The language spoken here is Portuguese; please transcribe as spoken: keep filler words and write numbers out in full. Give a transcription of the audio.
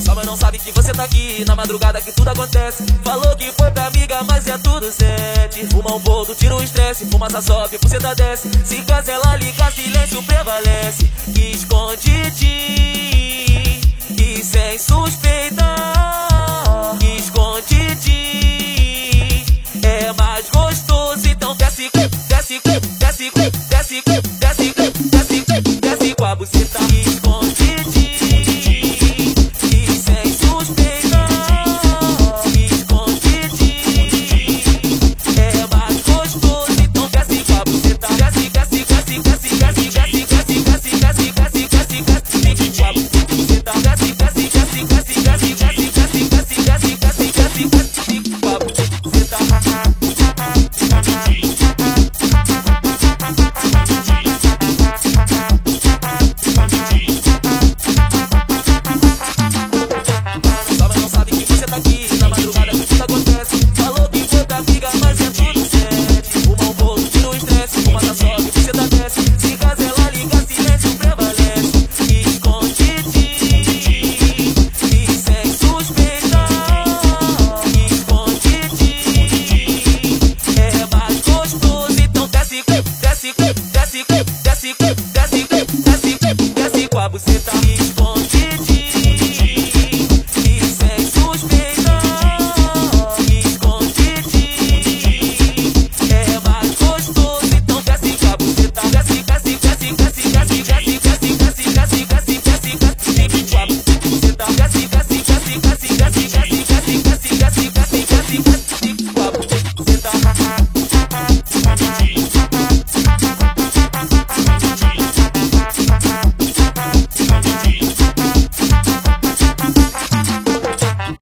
Sua mãe não sabe que você tá aqui, na madrugada que tudo acontece. Falou que foi pra amiga, mas é tudo sete. Fuma um boldo, tira o estresse, fumaça sobe, buceta desce. Se cancela, liga, silêncio prevalece. Que esconde-te